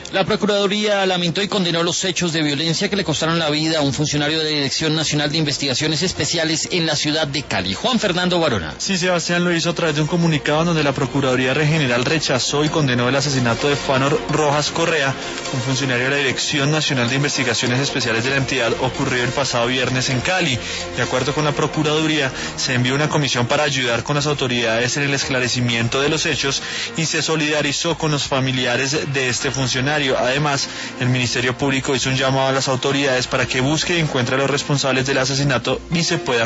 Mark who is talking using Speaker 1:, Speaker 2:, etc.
Speaker 1: La Procuraduría lamentó y condenó los hechos de violencia que le costaron la vida a un funcionario de la Dirección Nacional de Investigaciones Especiales en la ciudad de Cali. Juan Fernando Barona.
Speaker 2: Sí, Sebastián, lo hizo a través de un comunicado donde la Procuraduría General rechazó y condenó el asesinato de Fanor Rojas Correa, un funcionario de la Dirección Nacional de Investigaciones Especiales de la entidad, ocurrido el pasado viernes en Cali. De acuerdo con la Procuraduría, se envió una comisión para ayudar con las autoridades en el esclarecimiento de los hechos y se solidarizó con los familiares de este funcionario. Además, el Ministerio Público hizo un llamado a las autoridades para que busque y encuentre a los responsables del asesinato y se pueda